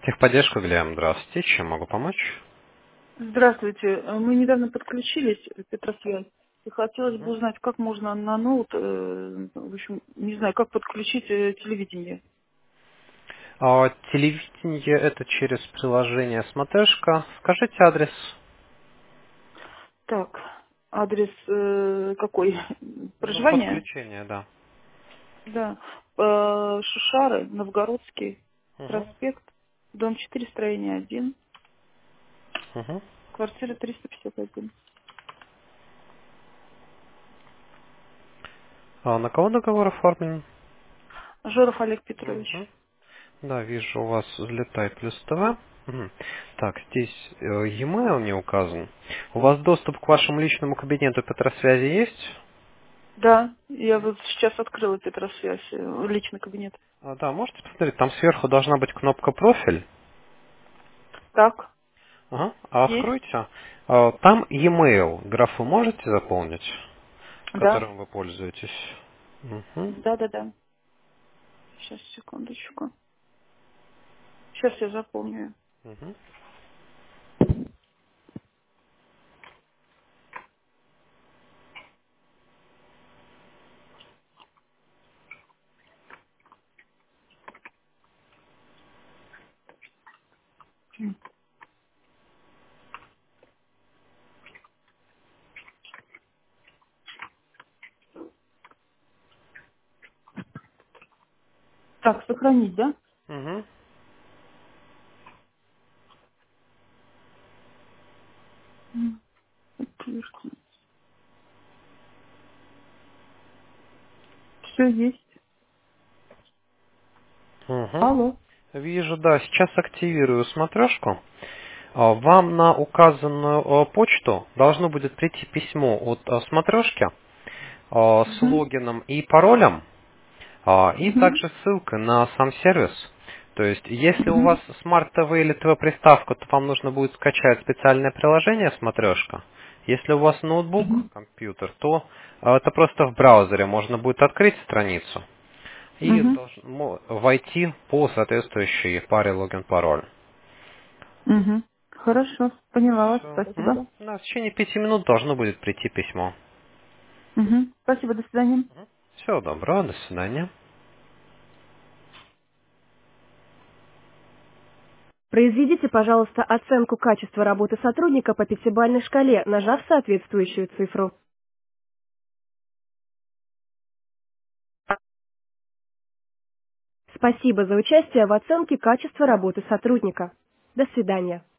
Техподдержка, Глеб, здравствуйте. Чем могу помочь? Здравствуйте. Мы недавно подключились к Петросвязь. И хотелось бы Мгм. узнать, как можно на ноут, в общем, не знаю, как подключить телевидение. Телевидение это через приложение Смотрешка. Скажите адрес. Так, адрес какой? Ну, Проживание? подключение, да. Да. Шушары, Новгородский, Мгм. проспект, дом 4, строение 1, Мгм. квартира 351. На кого договор оформлен? Жоров Олег Петрович. Мгм. Да, вижу, у вас взлетай плюс ТВ. Мгм. Так, здесь e-mail не указан. У вас доступ к вашему личному кабинету Петросвязи есть? Да, я вот сейчас открыла Петросвязь, личный кабинет. Да, можете посмотреть, там сверху должна быть кнопка «Профиль». Так, Ага. А есть? откройте. Там e-mail. Графу можете заполнить, Да. которым вы пользуетесь? Мгм. Да. Сейчас, секундочку. Сейчас я запомню. Мгм. Так, сохранить, да? Мгм. Все есть. Мгм. Алло. Вижу, да, сейчас активирую смотрешку. Вам на указанную почту должно будет прийти письмо от смотрешки с Угу. логином и паролем. И Угу. также ссылка на сам сервис. То есть, если у вас Угу. Smart TV или TV-приставка, то вам нужно будет скачать специальное приложение «Смотрешка». Если у вас ноутбук, Угу. компьютер, то это просто в браузере можно будет открыть страницу и Угу. войти по соответствующей паре логин-пароль. Угу. Хорошо, поняла вас. Все. Спасибо. Да, в течение 5 минут должно будет прийти письмо. Угу. Спасибо, до свидания. Всего доброго, до свидания. Произведите, пожалуйста, оценку качества работы сотрудника по пятибалльной шкале, нажав соответствующую цифру. Спасибо за участие в оценке качества работы сотрудника. До свидания.